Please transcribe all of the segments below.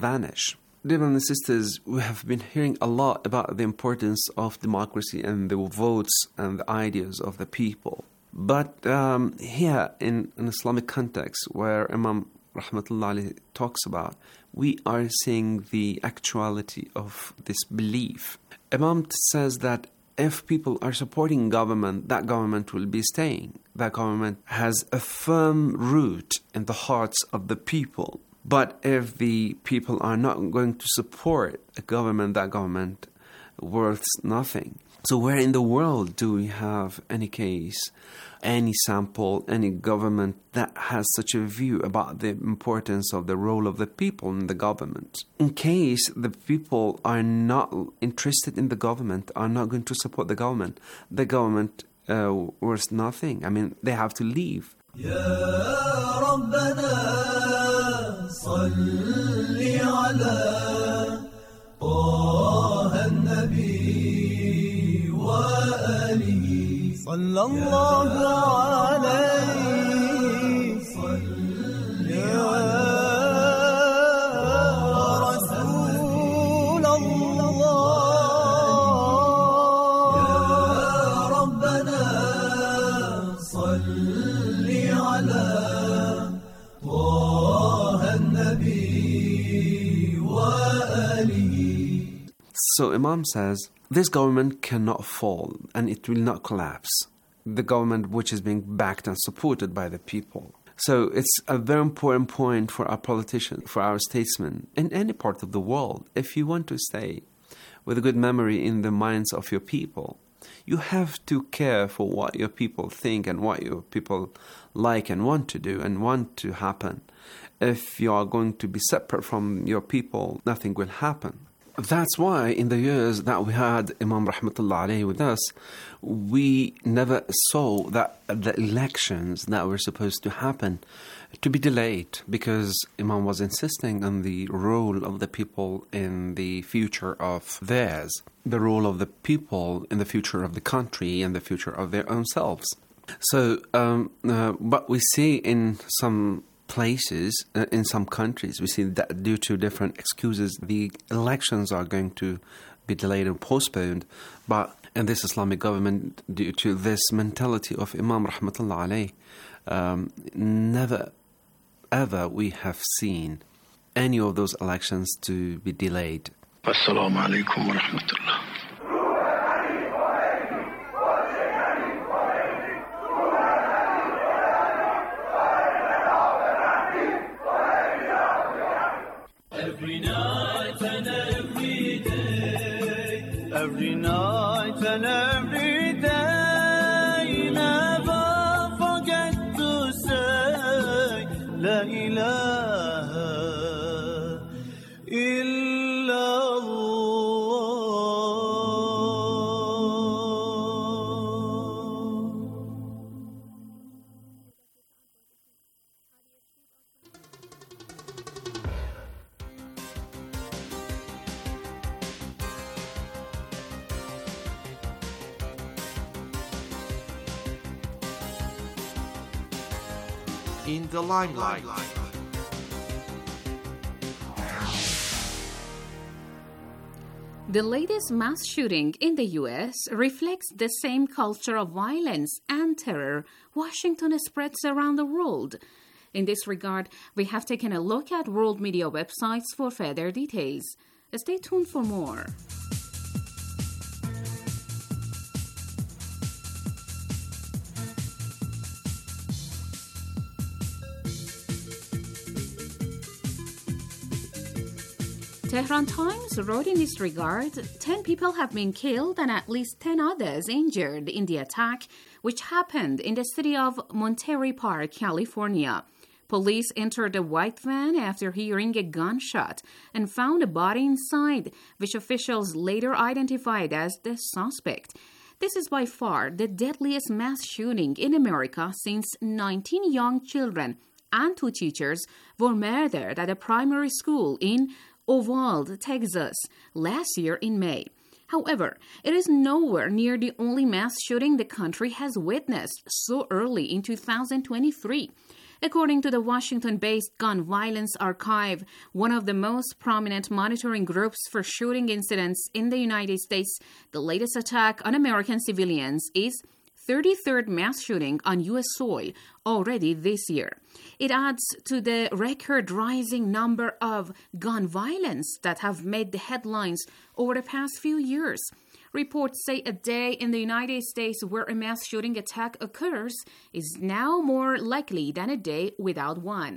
vanish. Dear brothers and sisters, we have been hearing a lot about the importance of democracy and the votes and the ideas of the people. But here in an Islamic context where Imam Rahmatullah alayhi talks about, we are seeing the actuality of this belief. Imam says that if people are supporting government, that government will be staying. That government has a firm root in the hearts of the people. But if the people are not going to support a government, that government worth nothing. So where in the world do we have any case, any sample, any government that has such a view about the importance of the role of the people in the government? In case the people are not interested in the government, are not going to support the government worth nothing. I mean, they have to leave. يا ربنا صل على طه النبي وآله صلى الله عليه صل يا رسول الله يا ربنا صل على طه النبي وآله. So Imam says, this government cannot fall and it will not collapse. The government which is being backed and supported by the people. So it's a very important point for our politicians, for our statesmen in any part of the world. If you want to stay with a good memory in the minds of your people, you have to care for what your people think and what your people like and want to do and want to happen. If you are going to be separate from your people, nothing will happen. That's why in the years that we had Imam Rahmatullah alayhi with us, we never saw that the elections that were supposed to happen to be delayed, because Imam was insisting on the role of the people in the future of theirs, the role of the people in the future of the country and the future of their own selves. So, but we see in some places, in some countries, we see that due to different excuses, the elections are going to be delayed and postponed. But in this Islamic government, due to this mentality of Imam Rahmatullah alayhi, never ever we have seen any of those elections to be delayed. Assalamu alaikum wa rahmatullah. Every night and every day, every night and every day, never forget to say La ilaha illallah. In the limelight. The latest mass shooting in the U.S. reflects the same culture of violence and terror Washington spreads around the world. In this regard, we have taken a look at world media websites for further details. Stay tuned for more. Tehran Times wrote in this regard, 10 people have been killed and at least 10 others injured in the attack, which happened in the city of Monterey Park, California. Police entered a white van after hearing a gunshot and found a body inside, which officials later identified as the suspect. This is by far the deadliest mass shooting in America since 19 young children and 2 teachers were murdered at a primary school in Uvalde, Texas, last year in May. However, it is nowhere near the only mass shooting the country has witnessed so early in 2023. According to the Washington-based Gun Violence Archive, one of the most prominent monitoring groups for shooting incidents in the United States, the latest attack on American civilians is 33rd mass shooting on U.S. soil already this year. It adds to the record-rising number of gun violence that have made the headlines over the past few years. Reports say a day in the United States where a mass shooting attack occurs is now more likely than a day without one.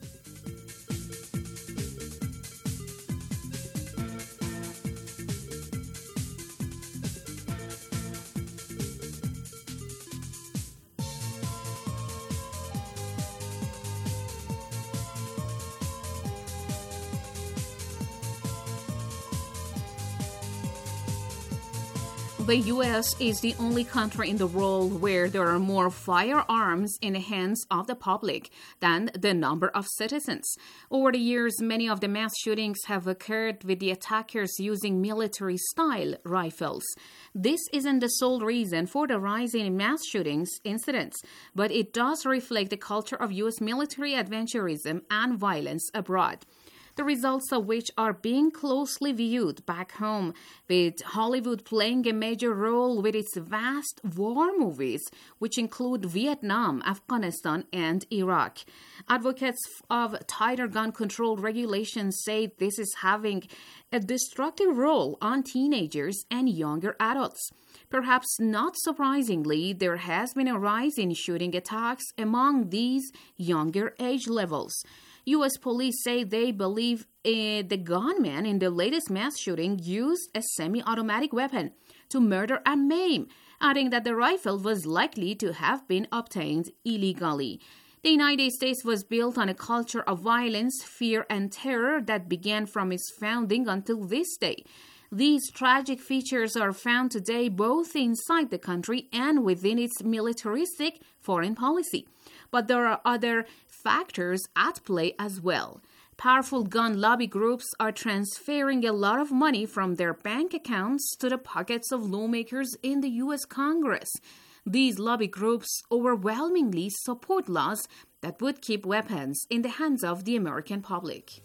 The U.S. is the only country in the world where there are more firearms in the hands of the public than the number of citizens. Over the years, many of the mass shootings have occurred with the attackers using military-style rifles. This isn't the sole reason for the rise in mass shootings incidents, but it does reflect the culture of U.S. military adventurism and violence abroad, the results of which are being closely viewed back home, with Hollywood playing a major role with its vast war movies, which include Vietnam, Afghanistan, and Iraq. Advocates of tighter gun control regulations say this is having a destructive role on teenagers and younger adults. Perhaps not surprisingly, there has been a rise in shooting attacks among these younger age levels. U.S. police say they believe the gunman in the latest mass shooting used a semi-automatic weapon to murder and maim, adding that the rifle was likely to have been obtained illegally. The United States was built on a culture of violence, fear, and terror that began from its founding until this day. These tragic features are found today both inside the country and within its militaristic foreign policy. But there are other factors at play as well. Powerful gun lobby groups are transferring a lot of money from their bank accounts to the pockets of lawmakers in the U.S. Congress. These lobby groups overwhelmingly support laws that would keep weapons in the hands of the American public.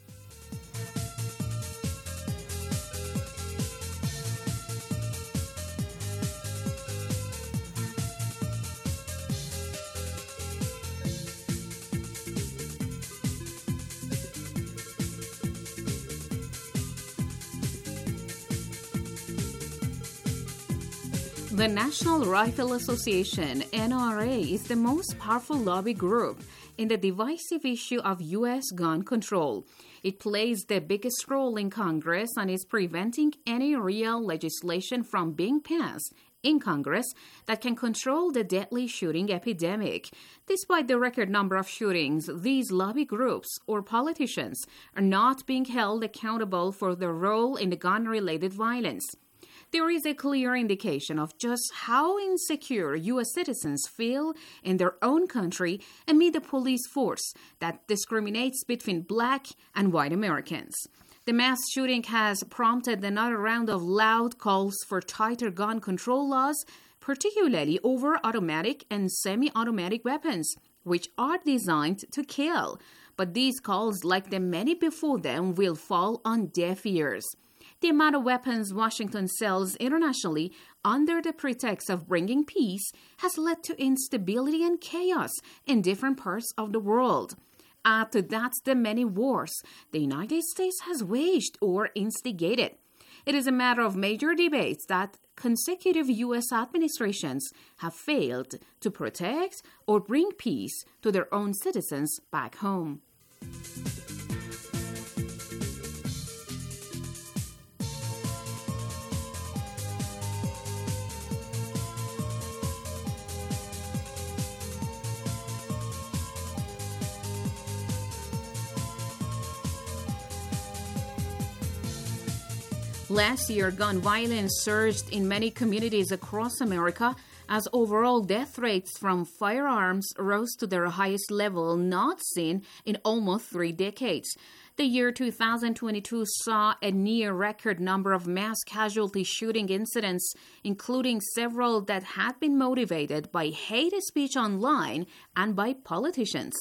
The National Rifle Association, NRA, is the most powerful lobby group in the divisive issue of U.S. gun control. It plays the biggest role in Congress and is preventing any real legislation from being passed in Congress that can control the deadly shooting epidemic. Despite the record number of shootings, these lobby groups or politicians are not being held accountable for their role in the gun-related violence. There is a clear indication of just how insecure U.S. citizens feel in their own country amid a police force that discriminates between black and white Americans. The mass shooting has prompted another round of loud calls for tighter gun control laws, particularly over automatic and semi-automatic weapons, which are designed to kill. But these calls, like the many before them, will fall on deaf ears. The amount of weapons Washington sells internationally under the pretext of bringing peace has led to instability and chaos in different parts of the world. Add to that the many wars the United States has waged or instigated. It is a matter of major debates that consecutive U.S. administrations have failed to protect or bring peace to their own citizens back home. Last year, gun violence surged in many communities across America as overall death rates from firearms rose to their highest level not seen in almost 3 decades. The year 2022 saw a near-record number of mass casualty shooting incidents, including several that had been motivated by hate speech online and by politicians.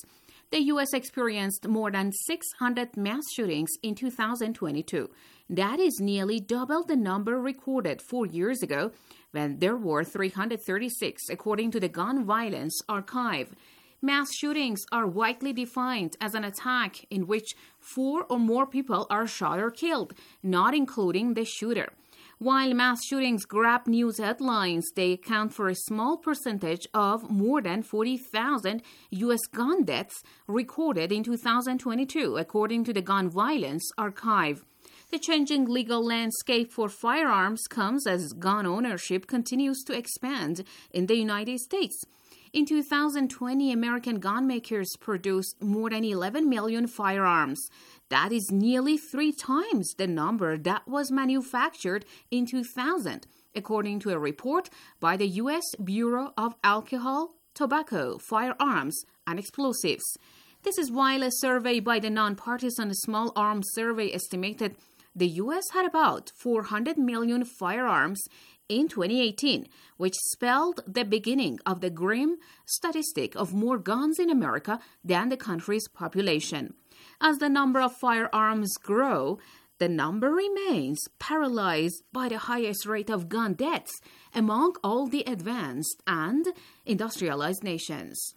The U.S. experienced more than 600 mass shootings in 2022. That is nearly double the number recorded 4 years ago, when there were 336, according to the Gun Violence Archive. Mass shootings are widely defined as an attack in which 4 or more people are shot or killed, not including the shooter. While mass shootings grab news headlines, they account for a small percentage of more than 40,000 U.S. gun deaths recorded in 2022, according to the Gun Violence Archive. The changing legal landscape for firearms comes as gun ownership continues to expand in the United States. In 2020, American gun makers produced more than 11 million firearms. That is nearly 3 times the number that was manufactured in 2000, according to a report by the U.S. Bureau of Alcohol, Tobacco, Firearms, and Explosives. This is while a survey by the nonpartisan Small Arms Survey estimated the U.S. had about 400 million firearms in 2018, which spelled the beginning of the grim statistic of more guns in America than the country's population. As the number of firearms grow, the number remains paralyzed by the highest rate of gun deaths among all the advanced and industrialized nations.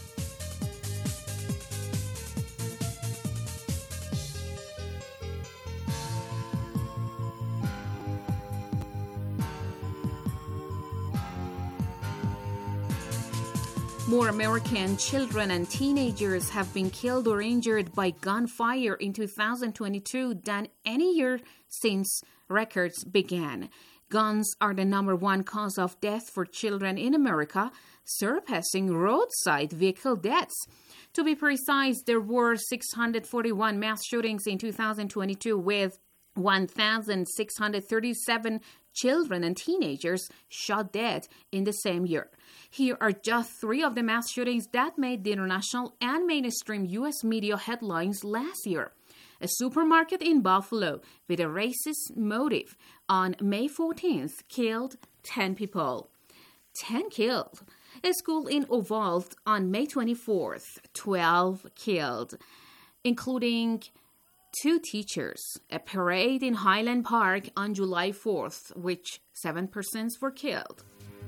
More American children and teenagers have been killed or injured by gunfire in 2022 than any year since records began. Guns are the number one cause of death for children in America, surpassing roadside vehicle deaths. To be precise, there were 641 mass shootings in 2022 with 1,637 children and teenagers shot dead in the same year. Here are just 3 of the mass shootings that made the international and mainstream U.S. media headlines last year. A supermarket in Buffalo with a racist motive on May 14th killed 10 people. 10 killed. A school in Uvalde on May 24th, 12 killed, including 2 teachers. A parade in Highland Park on July 4th, which 7 persons were killed.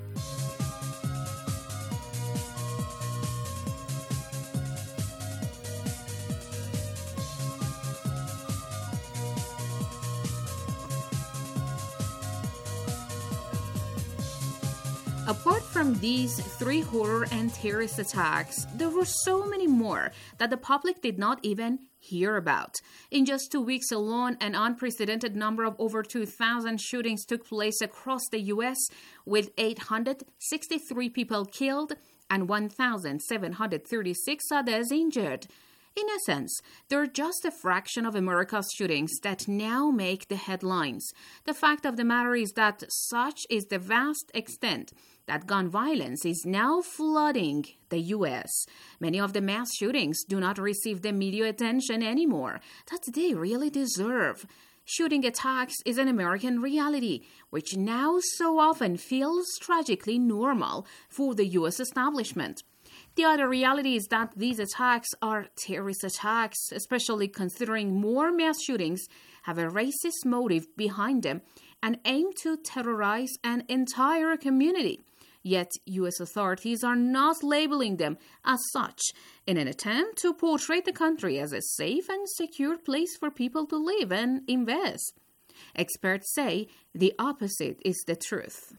Apart from these 3 horror and terrorist attacks, there were so many more that the public did not even hear about. In just 2 weeks alone, an unprecedented number of over 2,000 shootings took place across the U.S., with 863 people killed and 1,736 others injured. In essence, they're just a fraction of America's shootings that now make the headlines. The fact of the matter is that such is the vast extent that gun violence is now flooding the U.S. Many of the mass shootings do not receive the media attention anymore that they really deserve. Shooting attacks is an American reality, which now so often feels tragically normal for the U.S. establishment. The other reality is that these attacks are terrorist attacks, especially considering more mass shootings have a racist motive behind them and aim to terrorize an entire community. Yet, U.S. authorities are not labeling them as such in an attempt to portray the country as a safe and secure place for people to live and invest. Experts say the opposite is the truth.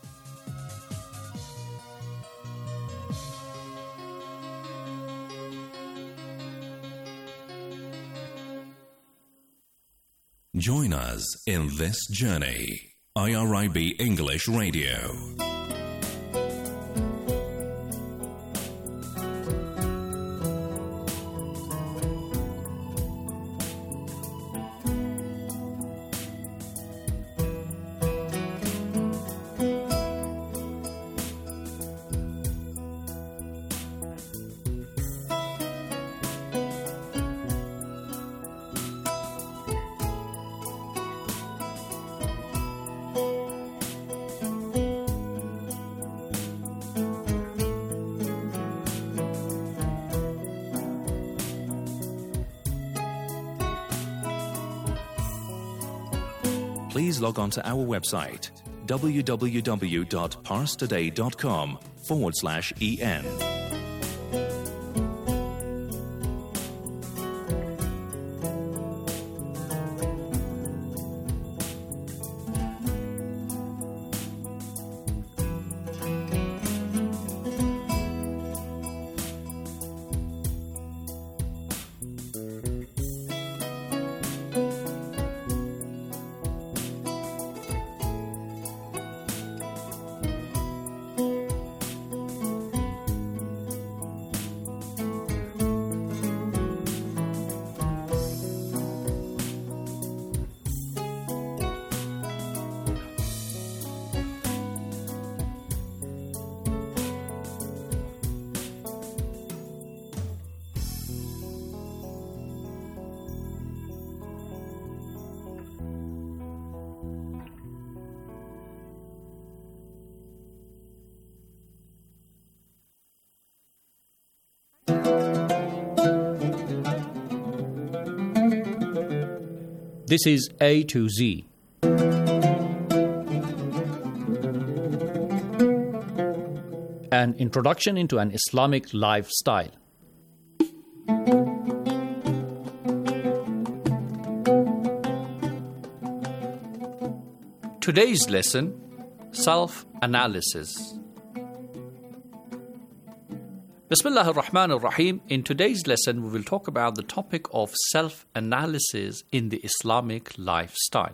Join us in this journey. IRIB English Radio. please log on to our website www.parstoday.com/en. This is A to Z. An introduction into an Islamic lifestyle. Today's lesson, self-analysis. Bismillah ar-Rahman ar-Rahim. In today's lesson, we will talk about the topic of self-analysis in the Islamic lifestyle.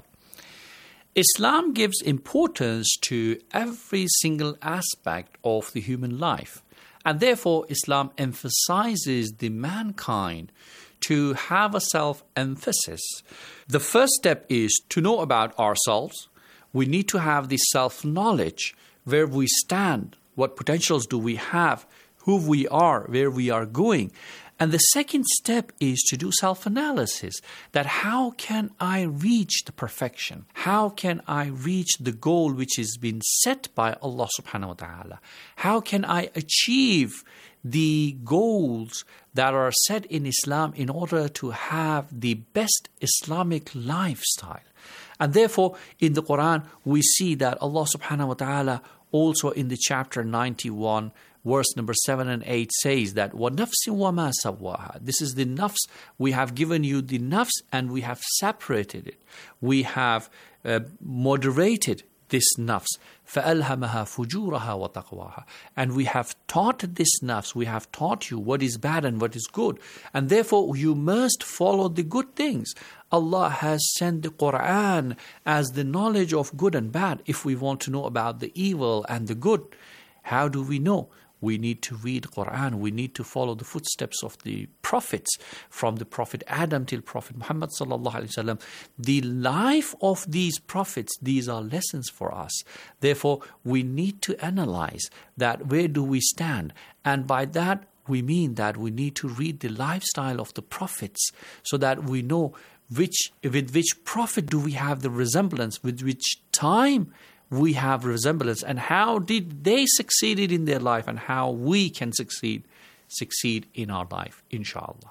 Islam gives importance to every single aspect of the human life, and therefore Islam emphasizes the mankind to have a self-emphasis. The first step is to know about ourselves. We need to have the self-knowledge, where we stand, what potentials do we have, who we are, where we are going. And the second step is to do self-analysis, that how can I reach the perfection? How can I reach the goal which has been set by Allah subhanahu wa ta'ala? How can I achieve the goals that are set in Islam in order to have the best Islamic lifestyle? And therefore, in the Quran, we see that Allah subhanahu wa ta'ala also in the chapter 91, verse number 7 and 8 says that وَنَفْسٍ وَمَا سَوَّاهَا. This is the nafs. We have given you the nafs and we have separated it. We have moderated this nafs. فَأَلْهَمَهَا فُجُورَهَا وَتَقْوَاهَا. And we have taught this nafs. We have taught you what is bad and what is good. And therefore you must follow the good things. Allah has sent the Quran as the knowledge of good and bad. If we want to know about the evil and the good, how do we know? We need to read Quran. We need to follow the footsteps of the prophets, from the Prophet Adam till Prophet Muhammad sallallahu alaihi wasallam. The life of these prophets, these are lessons for us. Therefore, we need to analyze that where do we stand? And by that, we mean that we need to read the lifestyle of the prophets so that we know with which prophet do we have the resemblance, with which time we have resemblance, and how did they succeed in their life, and how we can succeed in our life, inshallah.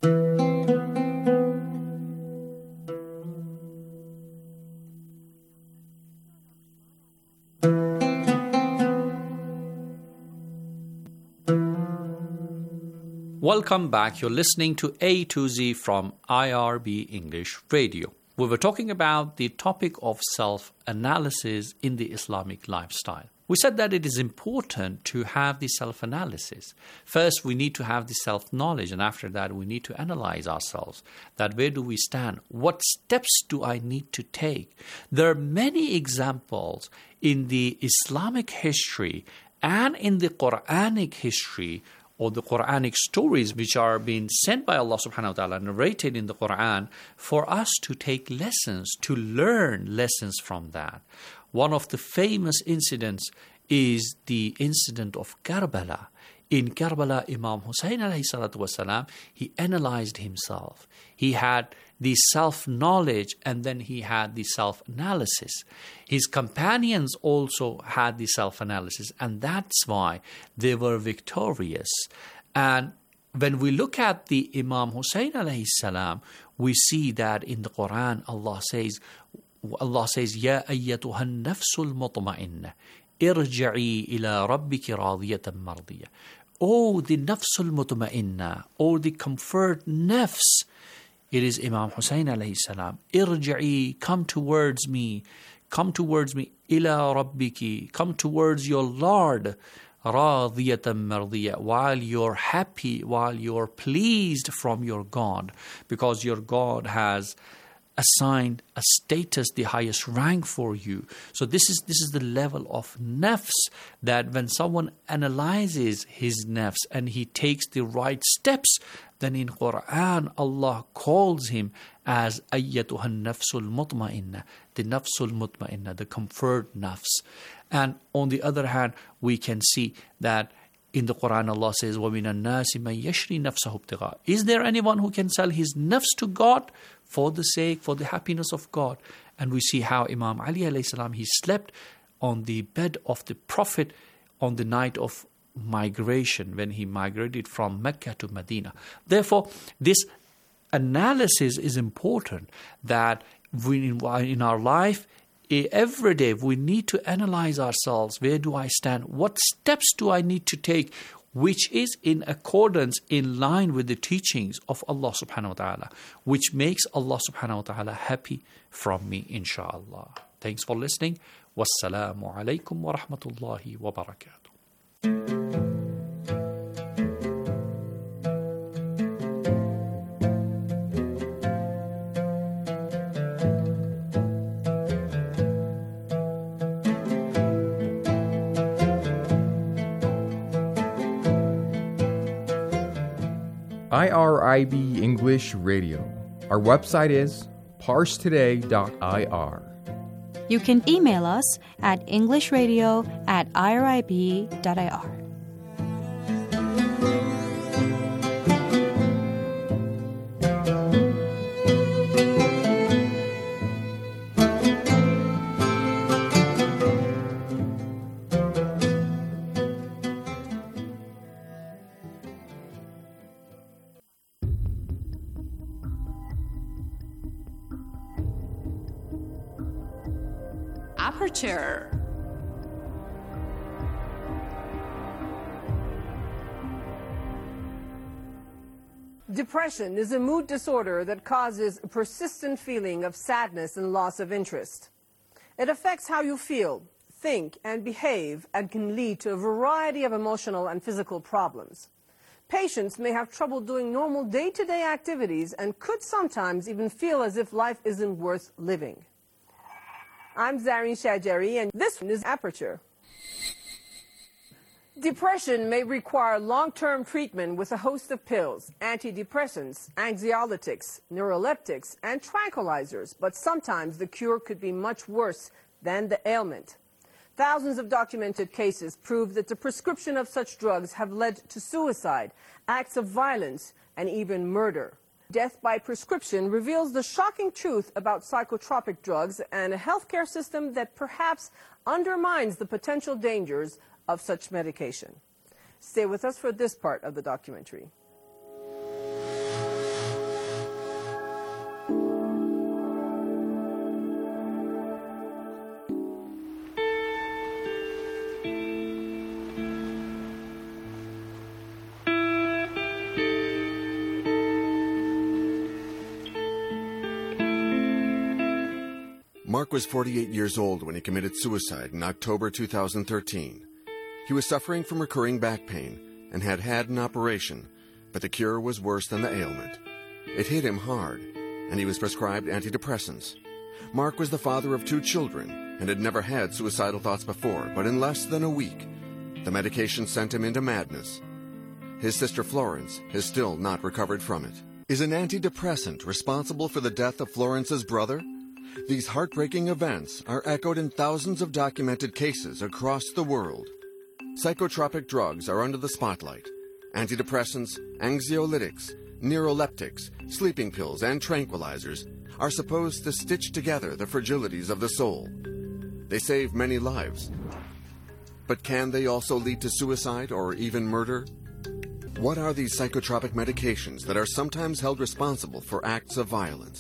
Welcome back. You're listening to A to Z from IRB English Radio. We were talking about the topic of self-analysis in the Islamic lifestyle. We said that it is important to have the self-analysis. First, we need to have the self-knowledge, and after that, we need to analyze ourselves. That where do we stand? What steps do I need to take? There are many examples in the Islamic history and in the Quranic history, or the Quranic stories which are being sent by Allah subhanahu wa ta'ala, narrated in the Quran, for us to take lessons, to learn lessons from that. One of the famous incidents is the incident of Karbala. In Karbala, Imam Hussein alayhi salatu wasalam, he analyzed himself. He had the self-knowledge and then he had the self-analysis. His companions also had the self-analysis, and that's why they were victorious. And when we look at the Imam Hussein alayhi salam, we see that in the Quran Allah says, Allah says, Ya ayyatuha nafsul mutma'inna, irja'i ila rabbiki radiyatan mardiya. Oh, the nafsul mutma'inna, oh, the comfort nafs. It is Imam Hussein alayhi salam. Irja'i, come towards me, ila rabbiki, come towards your Lord, radiyatan mardiya, while you're happy, while you're pleased from your God, because your God has assigned a status, the highest rank for you. So this is the level of nafs, that when someone analyzes his nafs and he takes the right steps, then in Quran Allah calls him as ayyatuhan nafsul mutma'inna, the nafsul mutma'inna, the comfort nafs. And on the other hand, we can see that in the Quran Allah says, وَمِنَ النَّاسِ مَنْ يَشْرِي نَفْسَهُ ابْتِغَاءَ. Is there anyone who can sell his nafs to God for the sake, for the happiness of God? And we see how Imam Ali alayhi salam, he slept on the bed of the Prophet on the night of migration, when he migrated from Mecca to Medina. Therefore, this analysis is important, that we, in our life, every day we need to analyze ourselves. Where do I stand? What steps do I need to take, which is in accordance, in line with the teachings of Allah subhanahu wa ta'ala, which makes Allah subhanahu wa ta'ala happy from me, inshallah. Thanks for listening. Wassalamu alaikum wa rahmatullahi wa barakatuh. IRIB English Radio. Our website is parsetoday.ir. You can email us at englishradio@irib.ir. Aperture. Depression is a mood disorder that causes a persistent feeling of sadness and loss of interest. It affects how you feel, think, and behave, and can lead to a variety of emotional and physical problems. Patients may have trouble doing normal day-to-day activities and could sometimes even feel as if life isn't worth living. I'm Zareen Shajari, and this one is Aperture. Depression may require long-term treatment with a host of pills, antidepressants, anxiolytics, neuroleptics, and tranquilizers, but sometimes the cure could be much worse than the ailment. Thousands of documented cases prove that the prescription of such drugs have led to suicide, acts of violence, and even murder. Death by prescription reveals the shocking truth about psychotropic drugs and a healthcare system that perhaps undermines the potential dangers of such medication. Stay with us for this part of the documentary. Mark was 48 years old when he committed suicide in October 2013. He was suffering from recurring back pain and had had an operation, but the cure was worse than the ailment. It hit him hard, and he was prescribed antidepressants. Mark was the father of 2 children and had never had suicidal thoughts before, but in less than a week, the medication sent him into madness. His sister Florence has still not recovered from it. Is an antidepressant responsible for the death of Florence's brother? These heartbreaking events are echoed in thousands of documented cases across the world. Psychotropic drugs are under the spotlight. Antidepressants, anxiolytics, neuroleptics, sleeping pills, and tranquilizers are supposed to stitch together the fragilities of the soul. They save many lives. But can they also lead to suicide or even murder? What are these psychotropic medications that are sometimes held responsible for acts of violence?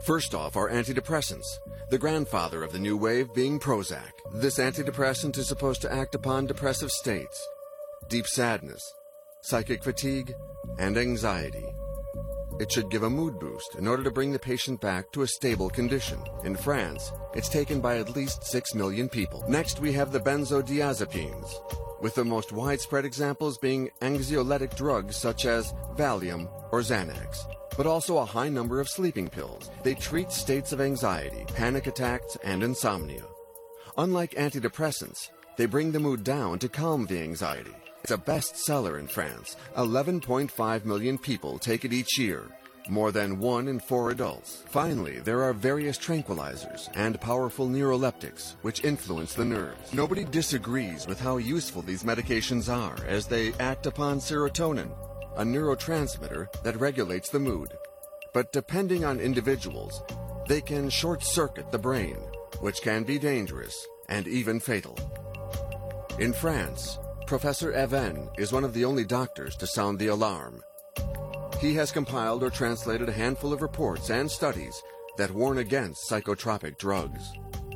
First off are antidepressants, the grandfather of the new wave being Prozac. This antidepressant is supposed to act upon depressive states, deep sadness, psychic fatigue, and anxiety. It should give a mood boost in order to bring the patient back to a stable condition. In France, it's taken by at least 6 million people. Next, we have the benzodiazepines, with the most widespread examples being anxiolytic drugs such as Valium or Xanax, but also a high number of sleeping pills. They treat states of anxiety, panic attacks, and insomnia. Unlike antidepressants, they bring the mood down to calm the anxiety. It's a bestseller in France. 11.5 million people take it each year, more than 1 in 4 adults. Finally, there are various tranquilizers and powerful neuroleptics which influence the nerves. Nobody disagrees with how useful these medications are, as they act upon serotonin, a neurotransmitter that regulates the mood. But depending on individuals, they can short-circuit the brain, which can be dangerous and even fatal. In France, Professor Even is one of the only doctors to sound the alarm. He has compiled or translated a handful of reports and studies that warn against psychotropic drugs.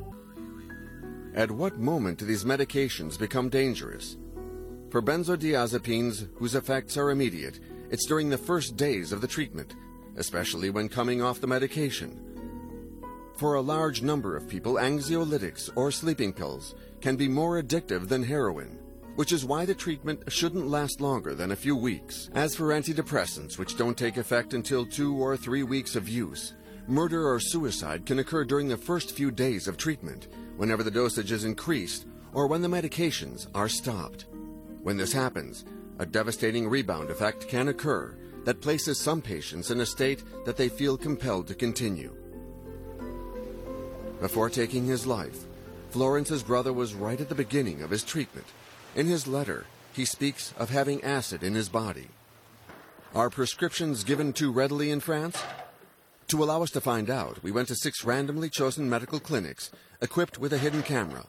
At what moment do these medications become dangerous? For benzodiazepines, whose effects are immediate, it's during the first days of the treatment, especially when coming off the medication. For a large number of people, anxiolytics or sleeping pills can be more addictive than heroin, which is why the treatment shouldn't last longer than a few weeks. As for antidepressants, which don't take effect until 2 or 3 weeks of use, murder or suicide can occur during the first few days of treatment, whenever the dosage is increased or when the medications are stopped. When this happens, a devastating rebound effect can occur that places some patients in a state that they feel compelled to continue. Before taking his life, Florence's brother was right at the beginning of his treatment. In his letter, he speaks of having acid in his body. Are prescriptions given too readily in France? To allow us to find out, we went to 6 randomly chosen medical clinics equipped with a hidden camera.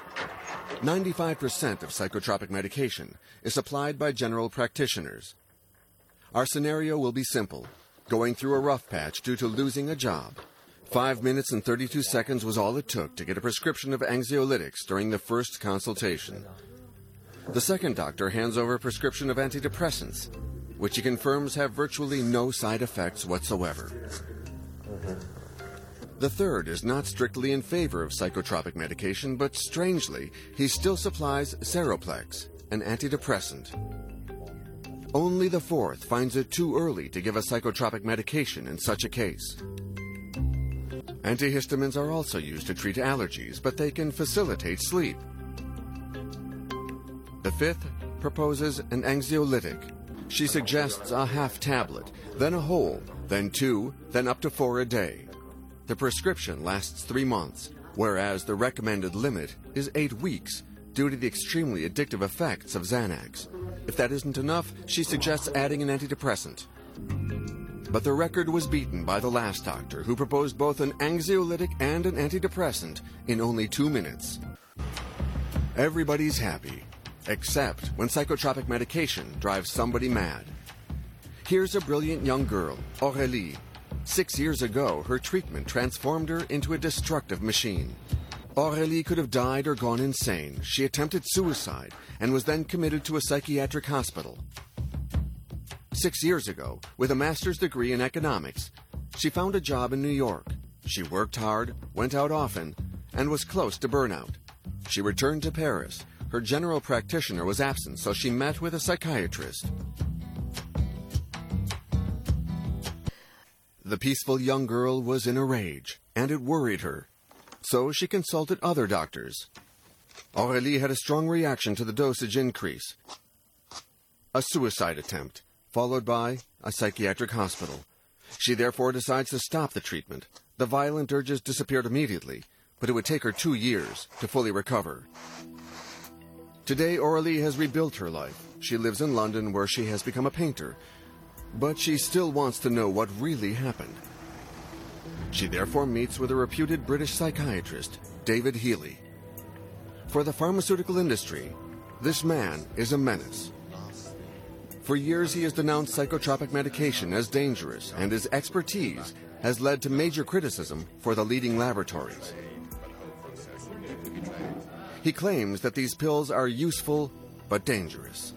95% of psychotropic medication is supplied by general practitioners. Our scenario will be simple: going through a rough patch due to losing a job. 5 minutes and 32 seconds was all it took to get a prescription of anxiolytics during the first consultation. The second doctor hands over a prescription of antidepressants, which he confirms have virtually no side effects whatsoever. The third is not strictly in favor of psychotropic medication, but strangely, he still supplies Seroplex, an antidepressant. Only the fourth finds it too early to give a psychotropic medication in such a case. Antihistamines are also used to treat allergies, but they can facilitate sleep. The fifth proposes an anxiolytic. She suggests a half tablet, then a whole, then 2, then up to 4 a day. The prescription lasts 3 months, whereas the recommended limit is 8 weeks due to the extremely addictive effects of Xanax. If that isn't enough, she suggests adding an antidepressant. But the record was beaten by the last doctor, who proposed both an anxiolytic and an antidepressant in only 2 minutes. Everybody's happy, except when psychotropic medication drives somebody mad. Here's a brilliant young girl, Aurélie. 6 years ago, her treatment transformed her into a destructive machine. Aurélie could have died or gone insane. She attempted suicide and was then committed to a psychiatric hospital. 6 years ago, with a master's degree in economics, she found a job in New York. She worked hard, went out often, and was close to burnout. She returned to Paris. Her general practitioner was absent, so she met with a psychiatrist. The peaceful young girl was in a rage, and it worried her. So she consulted other doctors. Aurélie had a strong reaction to the dosage increase. A suicide attempt, followed by a psychiatric hospital. She therefore decides to stop the treatment. The violent urges disappeared immediately, but it would take her 2 years to fully recover. Today, Aurélie has rebuilt her life. She lives in London, where she has become a painter, but she still wants to know what really happened. She therefore meets with a reputed British psychiatrist, David Healy. For the pharmaceutical industry, this man is a menace. For years, he has denounced psychotropic medication as dangerous, and his expertise has led to major criticism for the leading laboratories. He claims that these pills are useful but dangerous.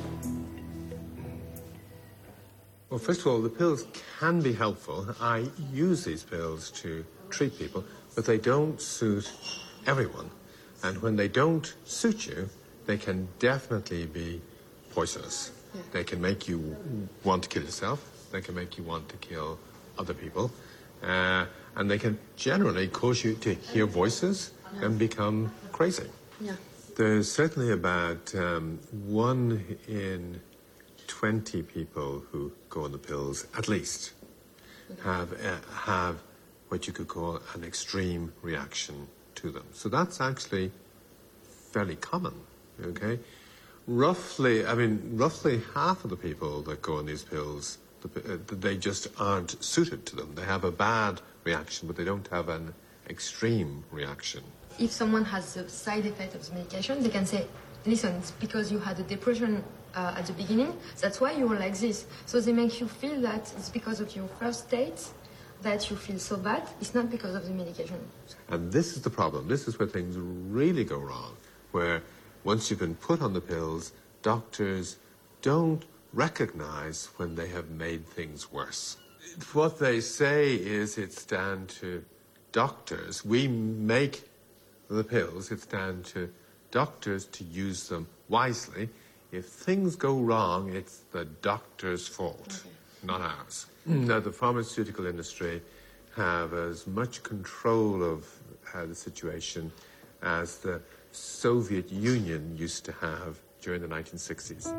Well, first of all, the pills can be helpful. I use these pills to treat people, but they don't suit everyone. And when they don't suit you, they can definitely be poisonous. Yeah. They can make you want to kill yourself. They can make you want to kill other people. And they can generally cause you to hear voices and become crazy. Yeah. There's certainly about 1 in 20 people who go on the pills, at least, have what you could call an extreme reaction to them. So that's actually fairly common, okay? Roughly half of the people that go on these pills, they just aren't suited to them. They have a bad reaction, but they don't have an extreme reaction. If someone has a side effect of the medication, they can say, listen, it's because you had a depression at the beginning, that's why you're like this. So they make you feel that it's because of your first state that you feel so bad. It's not because of the medication. And this is the problem. This is where things really go wrong, where once you've been put on the pills, doctors don't recognize when they have made things worse. What they say is it's down to doctors. We make the pills. It's down to doctors to use them wisely. If things go wrong, it's the doctor's fault, not ours. Now, the pharmaceutical industry have as much control of the situation as the Soviet Union used to have during the 1960s.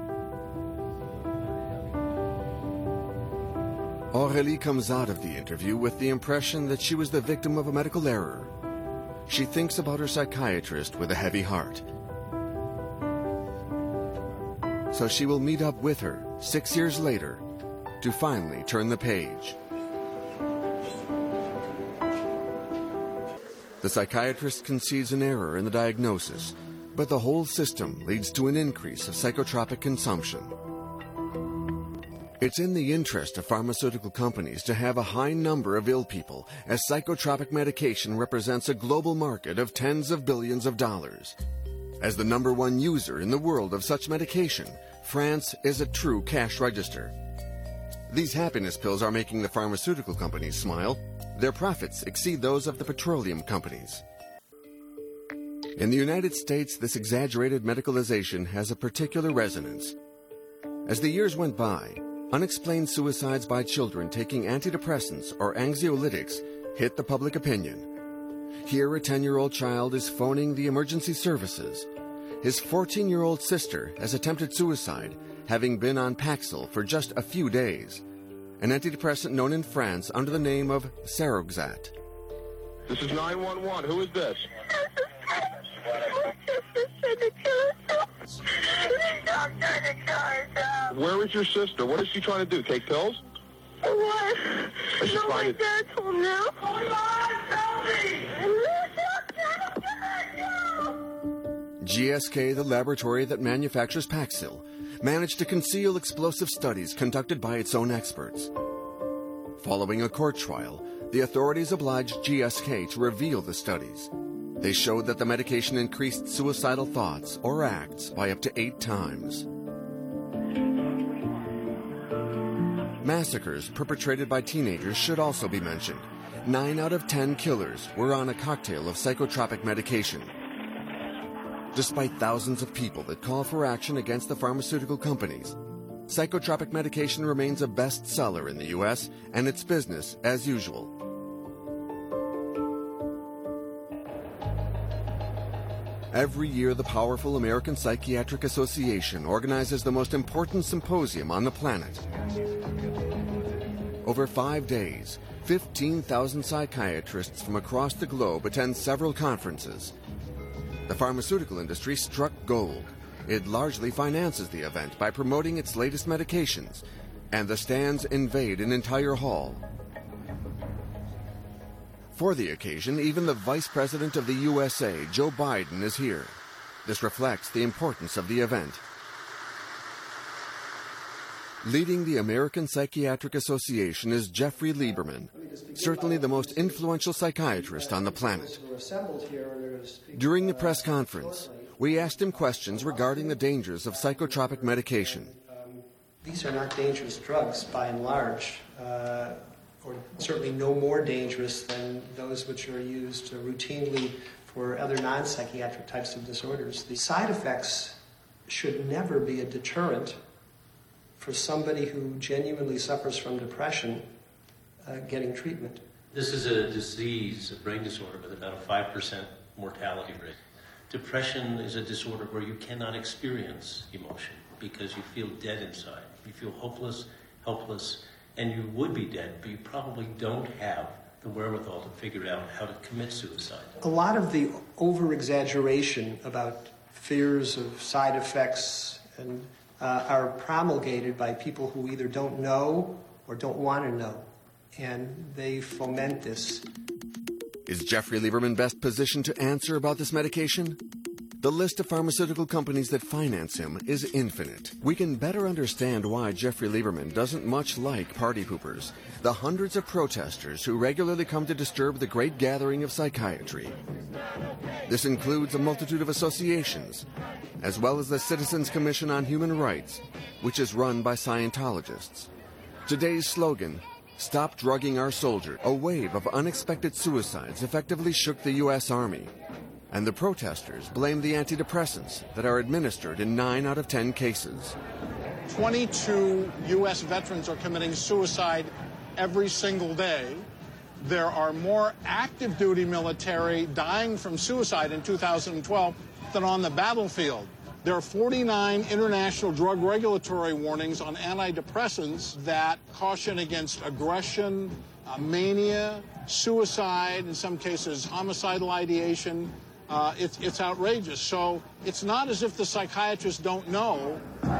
Aurélie comes out of the interview with the impression that she was the victim of a medical error. She thinks about her psychiatrist with a heavy heart. So she will meet up with her 6 years later to finally turn the page. The psychiatrist concedes an error in the diagnosis, but the whole system leads to an increase of psychotropic consumption. It's in the interest of pharmaceutical companies to have a high number of ill people, as psychotropic medication represents a global market of tens of billions of dollars. As the #1 user in the world of such medication, France is a true cash register. These happiness pills are making the pharmaceutical companies smile. Their profits exceed those of the petroleum companies. In the United States, this exaggerated medicalization has a particular resonance. As the years went by, unexplained suicides by children taking antidepressants or anxiolytics hit the public opinion. Here, a 10-year-old child is phoning the emergency services. His 14-year-old sister has attempted suicide, having been on Paxil for just a few days, an antidepressant known in France under the name of Seroxat. This is 911. Who is this? Where is your sister? What is she trying to do? Take pills? What? No, my dad told me. GSK, the laboratory that manufactures Paxil, managed to conceal explosive studies conducted by its own experts. Following a court trial, the authorities obliged GSK to reveal the studies. They showed that the medication increased suicidal thoughts or acts by up to 8 times. Massacres perpetrated by teenagers should also be mentioned. 9 out of 10 killers were on a cocktail of psychotropic medication. Despite thousands of people that call for action against the pharmaceutical companies, psychotropic medication remains a bestseller in the U.S., and it's business as usual. Every year, the powerful American Psychiatric Association organizes the most important symposium on the planet. Over 5 days, 15,000 psychiatrists from across the globe attend several conferences. The pharmaceutical industry struck gold. It largely finances the event by promoting its latest medications, and the stands invade an entire hall. For the occasion, even the Vice President of the USA, Joe Biden, is here. This reflects the importance of the event. Leading the American Psychiatric Association is Jeffrey Lieberman, certainly the most influential psychiatrist on the planet. During the press conference, we asked him questions regarding the dangers of psychotropic medication. These are not dangerous drugs by and large, or certainly no more dangerous than those which are used routinely for other non-psychiatric types of disorders. The side effects should never be a deterrent for somebody who genuinely suffers from depression getting treatment. This is a disease, a brain disorder, with about a 5% mortality rate. Depression is a disorder where you cannot experience emotion because you feel dead inside. You feel hopeless, helpless, and you would be dead, but you probably don't have the wherewithal to figure out how to commit suicide. A lot of the over-exaggeration about fears of side effects and are promulgated by people who either don't know or don't want to know, and they foment this. Is Jeffrey Lieberman best positioned to answer about this medication? The list of pharmaceutical companies that finance him is infinite. We can better understand why Jeffrey Lieberman doesn't much like party poopers, the hundreds of protesters who regularly come to disturb the great gathering of psychiatry. This includes a multitude of associations, as well as the Citizens Commission on Human Rights, which is run by Scientologists. Today's slogan, "Stop drugging our soldiers," a wave of unexpected suicides effectively shook the U.S. Army. And the protesters blame the antidepressants that are administered in 9 out of 10 cases. 22 U.S. veterans are committing suicide every single day. There are more active duty military dying from suicide in 2012 than on the battlefield. There are 49 international drug regulatory warnings on antidepressants that caution against aggression, mania, suicide, in some cases homicidal ideation. It's outrageous. So it's not as if the psychiatrists don't know.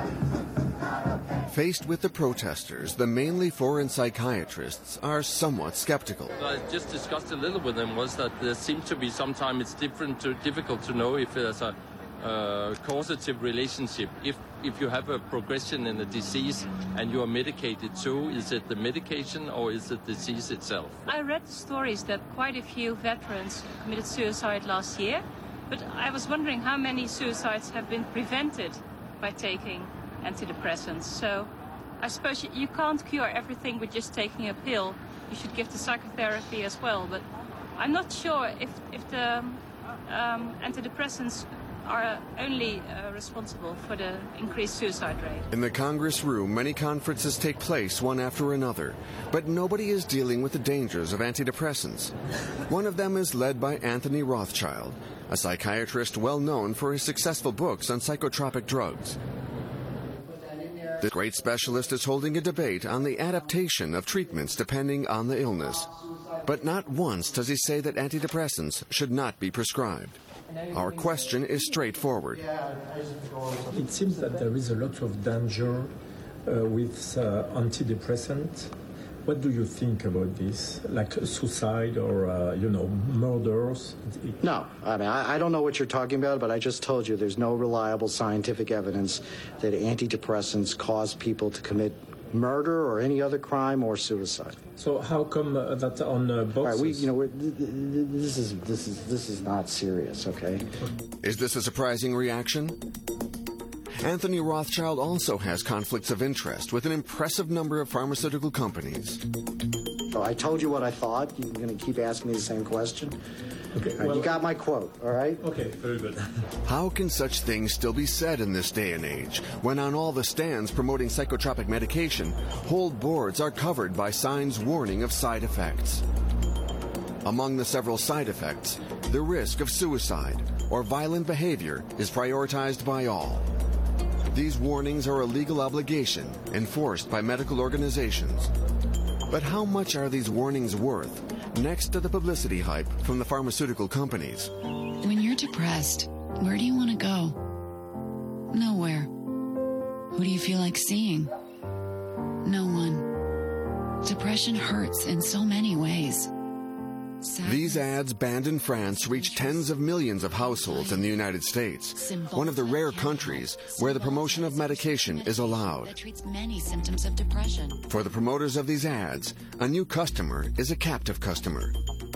Faced with the protesters, the mainly foreign psychiatrists are somewhat skeptical. I just discussed a little with them was that there seems to be sometimes it's difficult to know if there's a causative relationship. If you have a progression in the disease and you are medicated too, is it the medication or is it the disease itself? I read stories that quite a few veterans committed suicide last year, but I was wondering how many suicides have been prevented by taking antidepressants. So I suppose you can't cure everything with just taking a pill. You should give the psychotherapy as well, but I'm not sure if the antidepressants are only responsible for the increased suicide rate. In the Congress room, many conferences take place one after another, but nobody is dealing with the dangers of antidepressants. One of them is led by Anthony Rothschild, a psychiatrist well known for his successful books on psychotropic drugs. The great specialist is holding a debate on the adaptation of treatments depending on the illness. But not once does he say that antidepressants should not be prescribed. Our question is straightforward. It seems that there is a lot of danger with antidepressants. What do you think about this? Like suicide or, murders? No. I mean, I don't know what you're talking about, but I just told you there's no reliable scientific evidence that antidepressants cause people to commit murder or any other crime or suicide. So how come that on boxes? All right, this is not serious, okay? Is this a surprising reaction? Anthony Rothschild also has conflicts of interest with an impressive number of pharmaceutical companies. So I told you what I thought. You're going to keep asking me the same question? Okay, well, you got my quote, all right? Okay, very good. How can such things still be said in this day and age, when on all the stands promoting psychotropic medication, whole boards are covered by signs warning of side effects? Among the several side effects, the risk of suicide or violent behavior is prioritized by all. These warnings are a legal obligation enforced by medical organizations. But how much are these warnings worth next to the publicity hype from the pharmaceutical companies? When you're depressed, where do you want to go? Nowhere. Who do you feel like seeing? No one. Depression hurts in so many ways. These ads banned in France reach tens of millions of households in the United States, one of the rare countries where the promotion of medication is allowed. That treats many symptoms of depression. For the promoters of these ads, a new customer is a captive customer.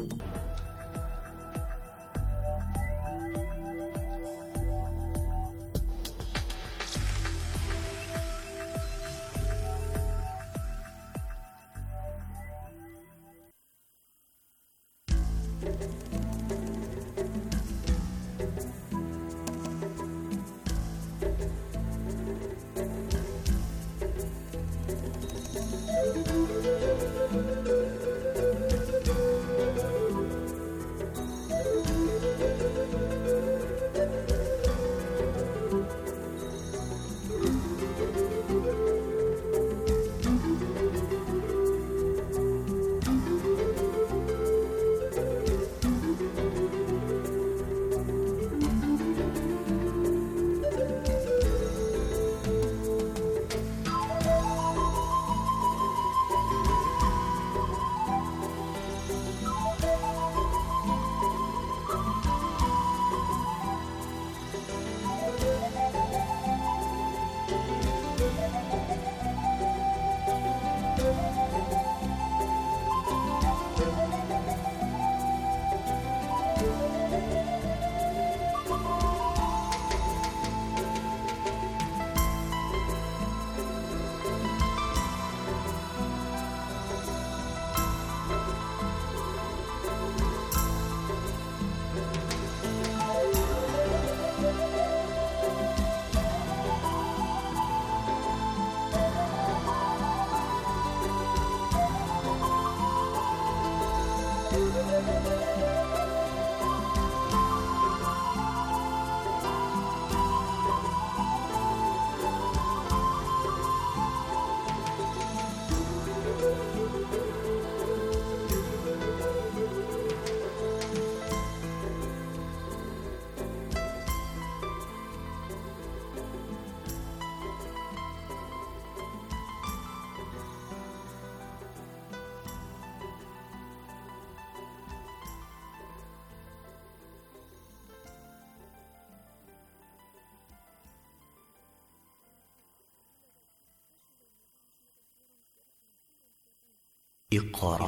اقرأ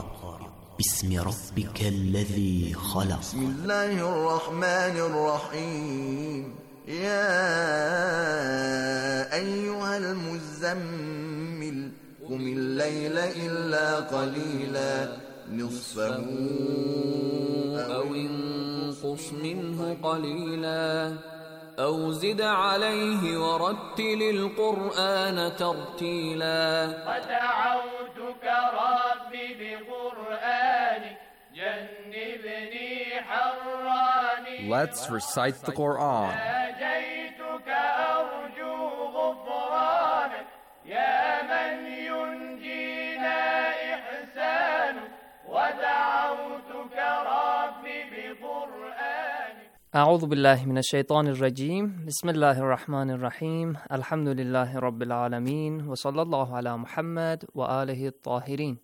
باسم ربك الذي خلق. بسم الله الرحمن الرحيم. يا أيها المزمل قم الليل إلا قليلا نصفه أو انقص منه قليلا أو زد عليه ورتل القرآن ترتيلا. ودعوتك ربي بقرآنك جنبني حراني. Let's recite the Quran. ناجيتك أرجو غفرانك يا من ينجينا إحسانك. ودعوتك ربي بقرآنك. أعوذ بالله من الشيطان الرجيم. بسم الله الرحمن الرحيم. الحمد لله رب العالمين وصلى الله على محمد وآله الطاهرين.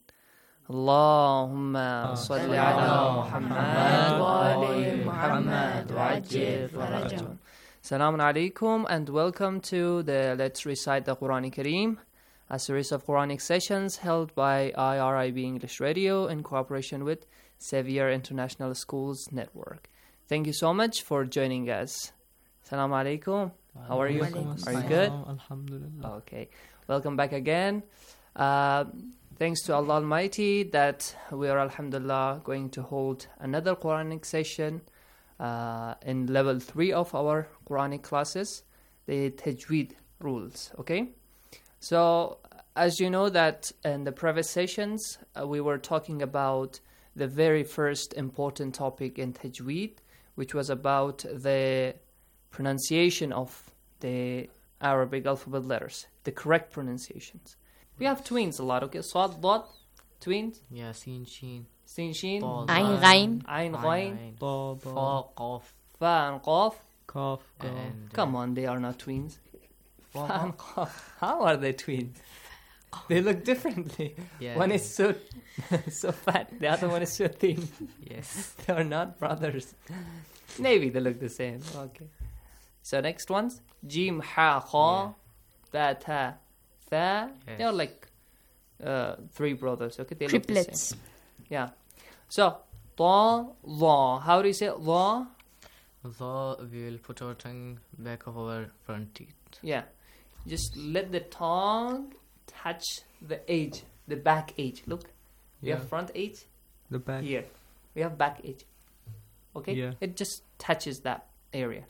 اللهم صل على محمد وآل محمد وعجل فرجهم. Assalamu alaikum and welcome to the Let's Recite the Quran Kareem, a series of Quranic sessions held by IRIB English Radio in cooperation with Xavier International Schools Network. Thank you so much for joining us. Assalamu alaikum. How are you? Are you good? Alhamdulillah. Okay. Welcome back again. Thanks to Allah Almighty that we are, alhamdulillah, going to hold another Quranic session in level 3 of our Quranic classes, the Tajweed rules. Okay? So, as you know that in the previous sessions, we were talking about the very first important topic in Tajweed, which was about the pronunciation of the Arabic alphabet letters, the correct pronunciations. We have twins a lot, okay? Swad, dot, twins. Yeah, sin, shin. Sin, shin. Ayn, ghain. Ayn, ghain. Fa, qaf. Fa and qaf. Qaf. Come on, they are not twins. Fa and qaf. How are they twins? They look differently. Yeah. One is so fat, the other one is so thin. Yes. They are not brothers. Maybe they look the same. Okay. So next ones. Jim, ha, kha, ba, ta, tha. Yes. They are like 3 brothers. Okay, they Triplets. look the same. Yeah. So ta, la. How do you say la? The we will put our tongue back of our front teeth. Yeah. Just let the tongue touch the edge, the back edge. Look. We Yeah. have front edge. The back. Here. We have back edge. Okay? Yeah. It just touches that area.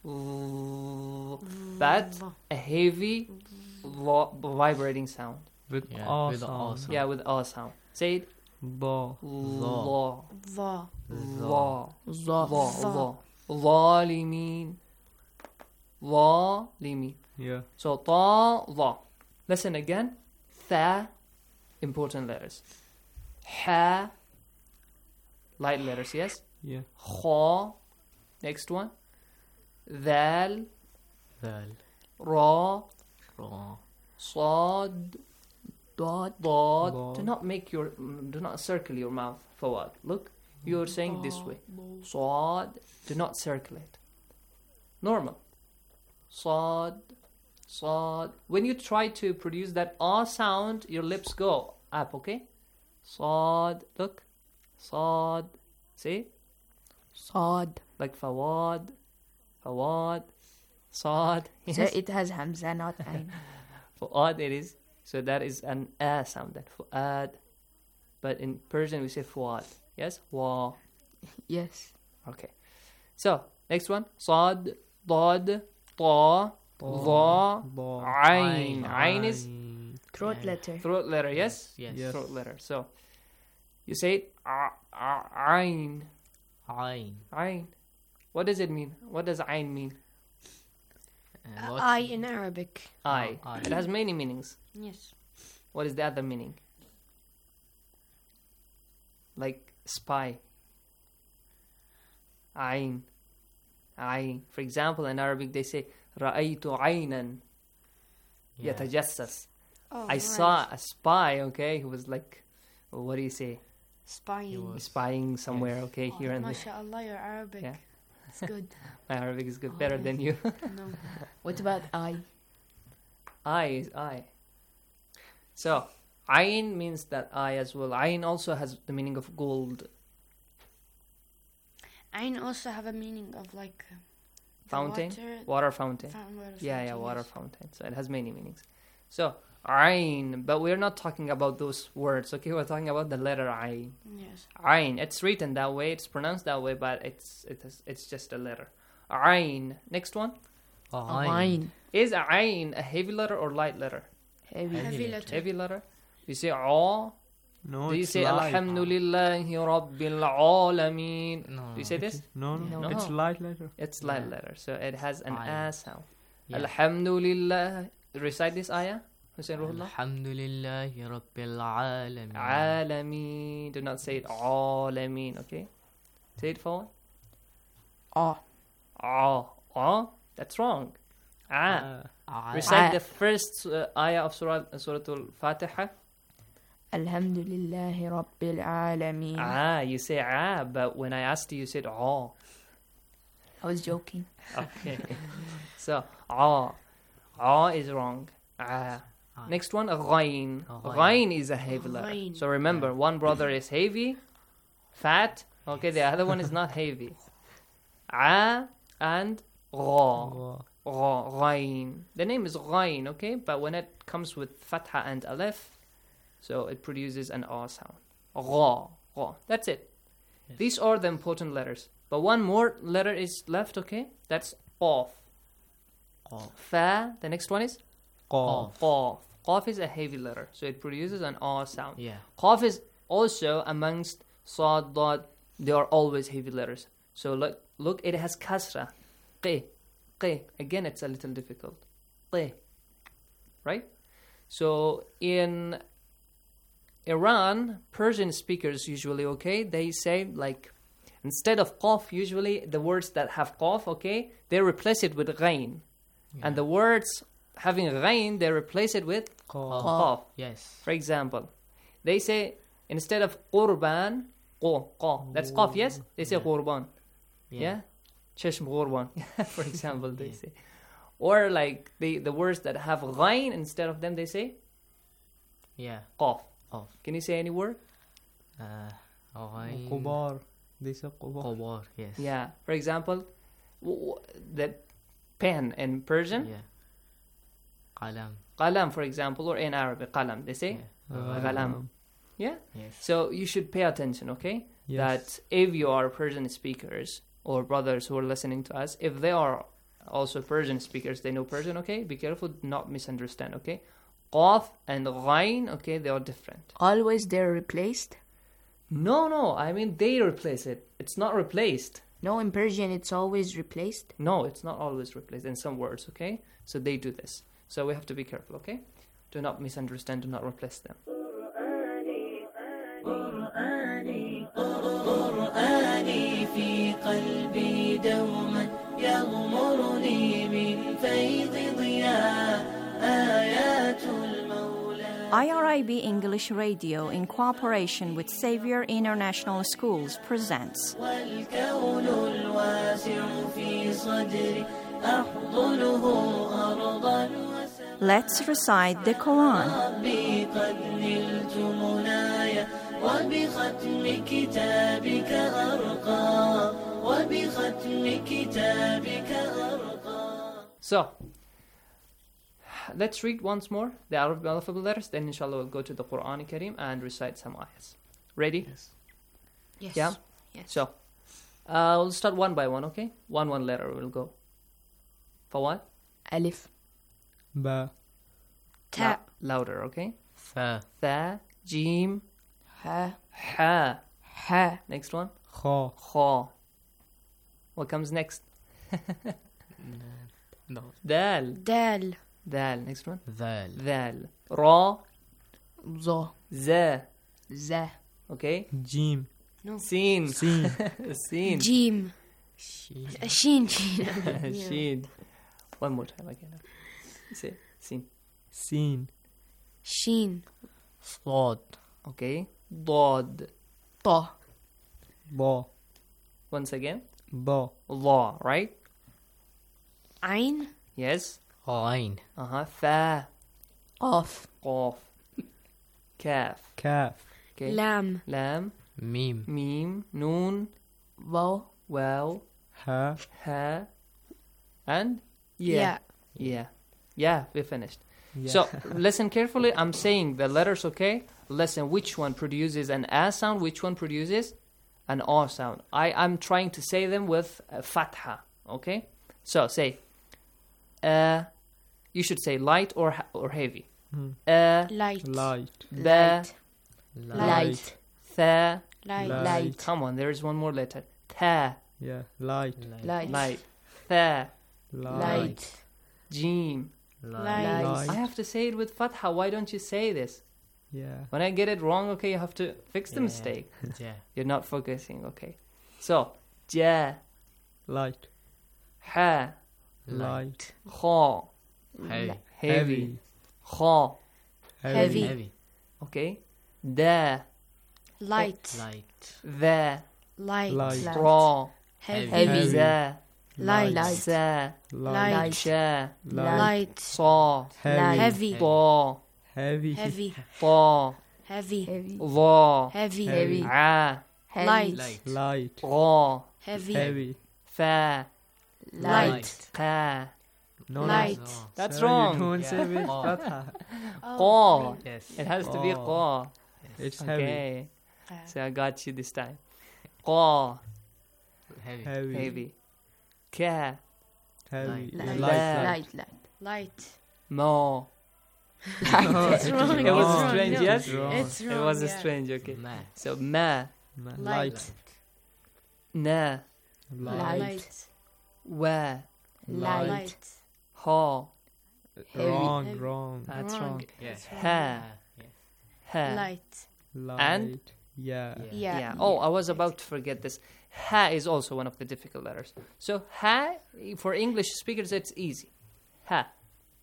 But a heavy vibrating sound. With Yeah, all with the all sound. sound. Yeah, with all sound. Say it. Ba. La. The. La. The. La. Zalimin. Zalimin. Yeah. So ta, la. Listen again. Tha, important letters. Ha, light letters, yes? Yeah. Kha, next one. Dhal, Dal. ra, Ra. sad, Dot. dad. Dad. Do not circle your mouth forward. Look, you are saying this way. Sad, do not circle it. Normal. Sad, sad. When you try to produce that ah sound, your lips go up, okay? Sad, look. Sad. See? Sad. Like Fawad. Fawad. Sad. So it has Hamza, not Ain. Fuad it is. So that is an a sound, that Fuad. But in Persian we say Fuad. Yes? Wa. Yes. Okay. So, next one. Sad, dad, ta, dha, ayn. Ayn is Throat letter. throat letter, yes? Yes. Yes. Throat letter. So, you say it, ayn. Ain. Ayn. What does it mean? What does ayn mean? I in Arabic. Eye. Eye. It has many meanings. Yes. What is the other meaning? Like spy. Ayn. Ayn. For example, in Arabic they say رأيت عينا يتجسس. Oh, I saw a spy, okay, who was like, what do you say? Spying. Spying somewhere, okay, here and there. MashaAllah, your Arabic. Yeah. It's good. My Arabic is good, better than you. No. What about I? Eye is eye. So, ayn means that eye as well. Ayn also has the meaning of gold. Ain also have a meaning of like Fountain? water. Water fountain. Yeah, water fountain. So it has many meanings. So, ayn, but we're not talking about those words, okay? We're talking about the letter ayn. Yes. Ayn, it's written that way, it's pronounced that way, but it's just a letter. Ayn. Next one. Ain. Is ayn a heavy letter or light letter? Heavy letter. Heavy letter. You say aw. No, Do you it's say light. Alhamdulillahi Rabbil Alameen? No. Do you say this? No, it's light letter. It's light letter, so it has an Ayn. a sound. Yeah. Alhamdulillah. Recite this ayah, Hussein Ruhullah. Alhamdulillahi Rabbil Alamin. Alameen. Do not say it Alameen, okay? Say it forward. Ah. That's wrong. Recite the first ayah of Surah Al-Fatiha. Alhamdulillahi Rabbil Alamin. You say but when I asked you said I was joking. Okay. So, is wrong. Next one, ghain. Ghain is a heavy letter. Ghain. So remember, one brother is heavy, fat. Okay, the other one is not heavy. And gha. Ghain. The name is ghain, okay? But when it comes with fatha and alif, so it produces an a sound. Gha. That's it. Yes. These are the important letters. But one more letter is left, okay? That's qaf. Fa. The next one is Qaf. Qaf. Qaf is a heavy letter, so it produces an a sound. Yeah. Qaf is also amongst sad, dad. They are always heavy letters. So look, it has kasra. Qi. Again, it's a little difficult. Qi. Right? So in Iran, Persian speakers usually, okay, they say like, instead of qaf, usually the words that have qaf, okay, they replace it with ghain. Yeah. And the words having ghain, they replace it with qaf. Yes. For example, they say instead of qurban, qa. That's qaf, yes? They say qurban. Yeah? Cheshm qurban. For example, they say. Or like the words that have ghain instead of them, they say qaf. Can you say any word? Qubar. They say qubar. Qubar, yes. Yeah. For example, the pen in Persian. Qalam. Qalam, for example, or in Arabic, qalam. They say qalam. Yeah? Yes. So you should pay attention, okay? Yes. That if you are Persian speakers or brothers who are listening to us, if they are also Persian speakers, they know Persian, okay? Be careful, not misunderstand, okay? Qaf and ghain, okay, they are different. Always they're replaced? No, I mean they replace it. It's not replaced. No, in Persian it's always replaced? No, it's not always replaced in some words, okay? So they do this. So we have to be careful, okay? Do not misunderstand, do not replace them. قرآني في قلبي دوما يغمرني من فيض ضياء آيات المولى. IRIB English Radio, in cooperation with Xavier International Schools, presents والكون الواسع في صدري أحضنه أرضا وسماء. Let's recite the Quran. ربي قد نلت منايا وبختم كتابك أرقى وبختم كتابك أرقى. So, let's read once more the Arabic alphabet letters, then inshallah we'll go to the Quran Kareem and recite some ayahs. Ready? Yes. Yeah? Yes. So, we'll start one by one, okay? One letter we'll go. Fawad? Alif. Ba. Ta. Louder, okay? Fa. Tha. Jim. Ha. Ha. Ha. Next one? Kha. Kha. What comes next? No. Dal. Dal. Dal. Next one? Dal. Dal. Ra. Za. Za. Za. Okay? Jim. No. Sin. Sin. Sin. Jim. Sheen. Sheen. One more time again. Say sin. Sin. Sheen. Swad. Okay. Dod. Ta. Ba. Once again. Ba. Law, right? Ain. Yes. Ain. Fa. Qaf. Qaf. Kaf. Kaf. Okay. Lam. Lam. Mim. Mim. Noon. Waw. Wow. Ha. Ha. And? Yeah. Yeah, we finished. Yeah. So, listen carefully. I'm saying the letters, okay? Listen which one produces an A sound, which one produces an O sound. I'm trying to say them with fatha, okay? So, say, you should say light or heavy. Light. Light. Ba. Light. Tha. Light. Come on, there is one more letter. Ta. Yeah. Light. Light. Tha. Light. Jim. Light. I have to say it with fatha. Why don't you say this? Yeah. When I get it wrong, okay, you have to fix the mistake. Yeah. You're not focusing, okay. So, ja. Light. Ha. Light. Kha. Heavy. Kha. Heavy. Okay. Da. Light. Light. Tha. Light. Ra. Heavy. Za. Light. Sa. Light. Sha. Light. Sa. Heavy. Ta. Heavy. Heavy. Ta. Heavy. Dha. Heavy. A. Light. Light. Ra. Heavy. Heavy. Fa. Light. Ka. No. Light. That's Sorry, wrong. You don't say with fatha. Qa. Yes. It has to be qa. It's heavy. Okay. So I got you this time. Qa. Heavy. Heavy. Ka. Heavy. Light. Light. Ma. It's wrong. It was It's wrong. strange, No. yes? It's wrong. It was yeah. strange, okay. Ma. So ma. Light. Na. Light. Wa. Light. Ha. Wrong. Wrong. That's Wrong. wrong. Yes. Ha. Ha. Light. Light. And? Yeah. Yeah. Oh, I was about to forget this. Ha is also one of the difficult letters. So ha, for English speakers, it's easy. Ha.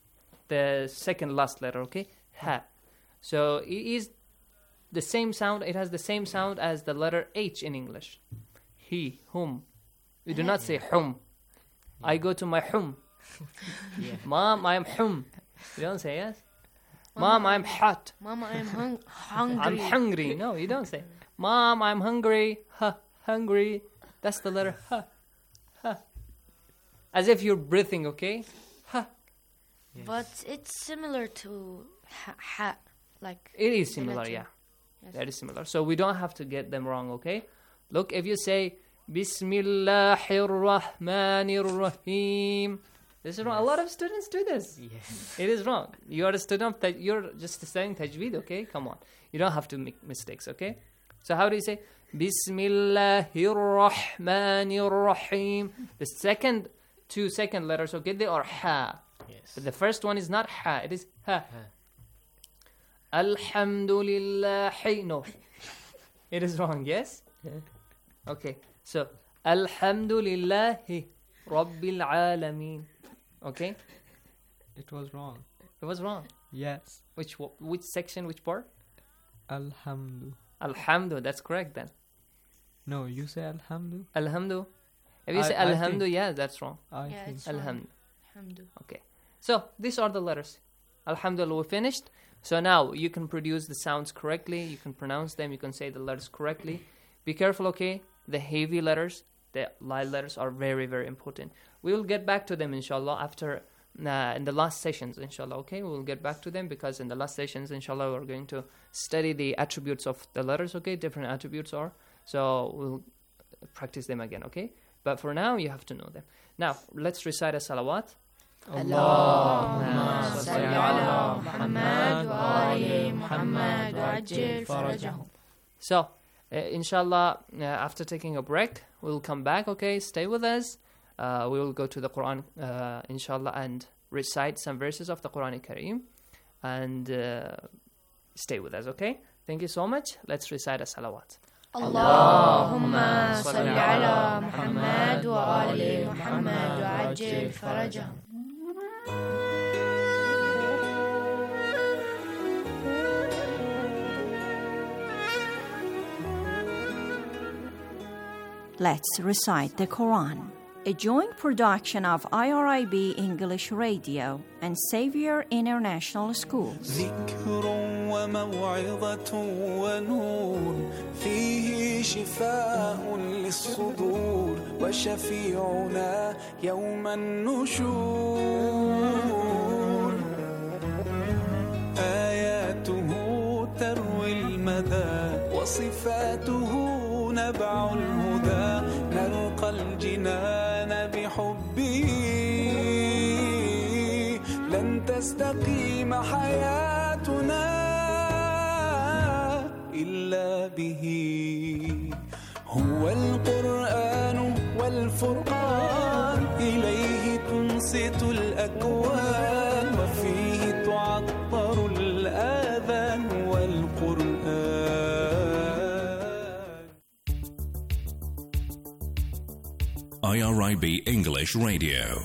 the second last letter, okay? Ha. So it is the same sound. It has the same sound as the letter H in English. He, whom. We do not say hum. I go to my hum. Mom, I am hum. You don't say yes? Mom, I'm hot. Mama, I'm hungry. I'm hungry. No, you don't say. Mom, I'm hungry. Ha, hungry. That's the letter ha. Ha. As if you're breathing, okay? Ha. But it's similar to ha. Like It is similar, letter. yeah. Yes. That is similar. So we don't have to get them wrong, okay? Look, if you say Bismillahir Rahmanir Rahim, this is wrong. A lot of students do this. Yes. It is wrong. You are a student that you're just studying tajweed, okay? Come on. You don't have to make mistakes, okay? So how do you say Bismillahir Rahmanir Rahim? The two second letters, okay, they are ha. Yes. But the first one is not ha, it is ha. Alhamdulillahi. No. It is wrong, yes? Okay. So Alhamdulillahi Rabbil Alameen. Okay? It was wrong. It was wrong. Yes. Which section, which part? Alhamdu. Alhamdu, that's correct then. No, you say Alhamdu. Alhamdu. If you say I Alhamdu, think- yeah, that's wrong. I Yeah, think. it's wrong. Alhamdu. Alhamdu. Okay. So these are the letters. Alhamdulillah, we finished. So now you can produce the sounds correctly. You can pronounce them. You can say the letters correctly. Be careful, okay? The heavy letters, the light letters are very, very important. We will get back to them, inshallah, after in the last sessions, inshallah, okay? We will get back to them because in the last sessions, inshallah, we're going to study the attributes of the letters, okay? Different attributes are. So we'll practice them again, okay? But for now, you have to know them. Now, let's recite a salawat. اللهم صل على محمد وآل محمد وعجل فرجهم. So, inshallah, after taking a break, we'll come back, okay? Stay with us. We will go to the Quran, inshallah, and recite some verses of the Quran Kareem. And stay with us, okay? Thank you so much. Let's recite a salawat. اللهم صل على محمد وآل محمد وعجل فرجهم. Let's recite the Quran. A joint production of IRIB English Radio and Xavier International Schools. ذكر وموعظة ونور فيه شفاء للصدور وشفيعنا يوم النشور آياته تروي المدى وصفاته نبع الهدى نلقى الجنان بحبه لن تستقيم حياتنا إلا به هو القرآن والفرقان إليه تنصت الأكوان وفيه تعطر الآذان والقرآن. IRIB English Radio.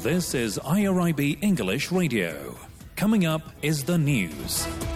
This is IRIB English Radio. Coming up is the news.